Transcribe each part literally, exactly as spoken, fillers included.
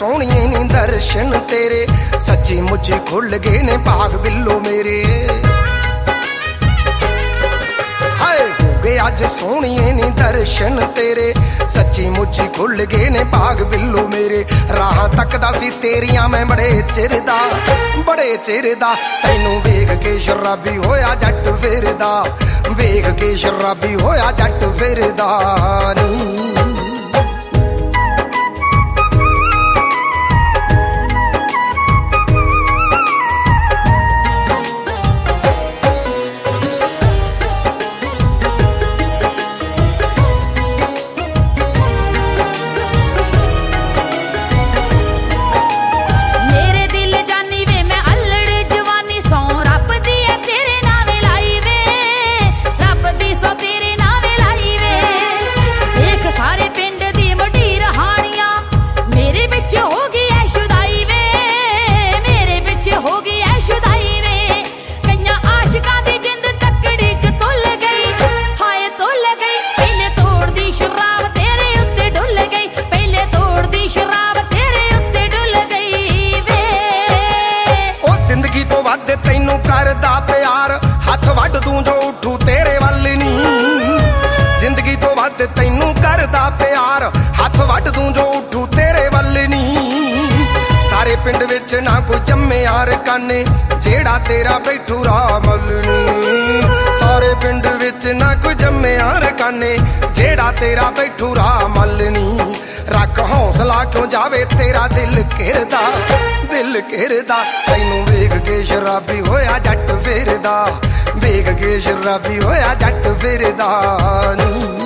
सोहणिए नी दर्शन तेरे, सच्ची मुच्ची खुल गए ने भाग बिल्लो मेरे। अज सोहणिए नी दर्शन तेरे, सच्ची मुच्ची खुल गए ने भाग बिल्लो मेरे। राह तकदा सी तेरियां मैं बड़े चिर दा, बड़े चिर दा, तैनू वेख के शराबी होया जट फिरदा, वेख के शराबी होया जट फिरदा नी। तैनू करदा प्यार हथ वड दूं जो उठू तेरे वल नी, जिंदगी तो वध तैनू करदा प्यार हथ वड दूं जो उठू तेरे वल नी। सारे पिंड विच ना कोई जम्मे यार काने, जेड़ा तेरा बैठू रामल नी। सारे पिंड विच ना कोई जम्मे यार काने, जेड़ा तेरा बैठू रामल नी। रख हौसला क्यों जावे तेरा दिल घिरदा, दिल घिरदा, तैनू वेख के शराबी होया जट फिरदा, वेख के शराबी होया जट फिरदा नी।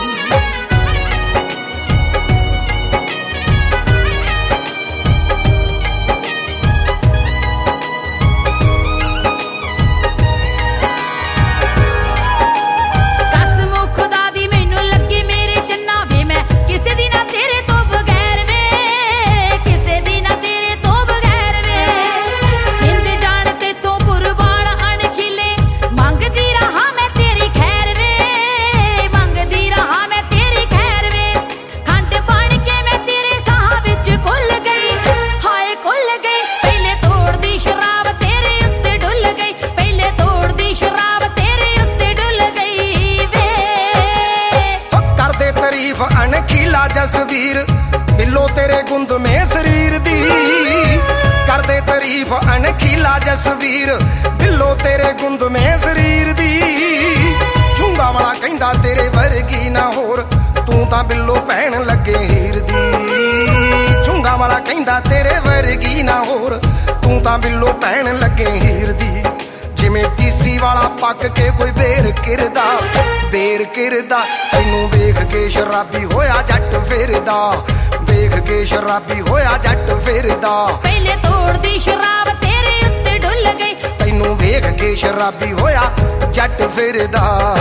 अनखीला जसवीर बिल्लो तेरे गुंद में शरीर दी, कर दे तारीफ अनखीला जसवीर बिल्लो तेरे गुंद में शरीर दी। झुंगा वाला कहंदा तेरे वर्गी ना होर, तू तां बिल्लो भैन लगे हीर दी। झुंगा वाला कहंदा तेरे वर्गी ना होर, तू तां बिल्लो भैन लगे हीर दी। जिमें टीसी वाला पक के कोई बेर किरदा, बेर किरदा, तैनू वेख के शराबी होया जट फिरदा, वेख के शराबी होया जट फिरदा। पहले तोड़ दी शराब तेरे उत्ते डुल गई, तैनू वेख के शराबी होया जट फिरदा।